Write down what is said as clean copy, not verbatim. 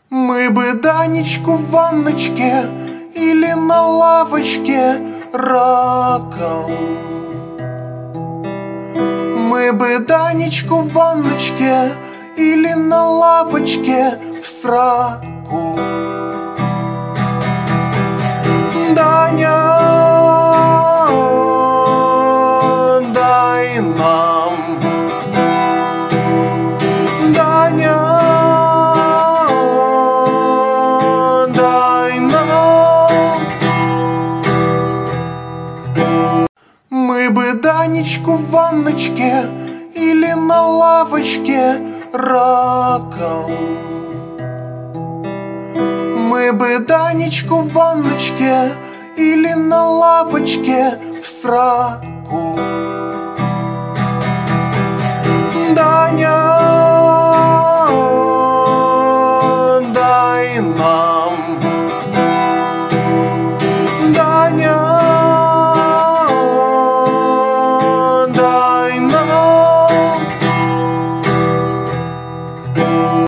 Мы бы Данечку в ванночке или на лавочке раком. Мы бы Данечку в ванночке или на лавочке в сраку. Даня, дай нам. Даня, дай нам. Мы бы Данечку в ванночке или на лавочке раком. Мы бы Данечку в ванночке или на лавочке в сраку. Даня, дай нам.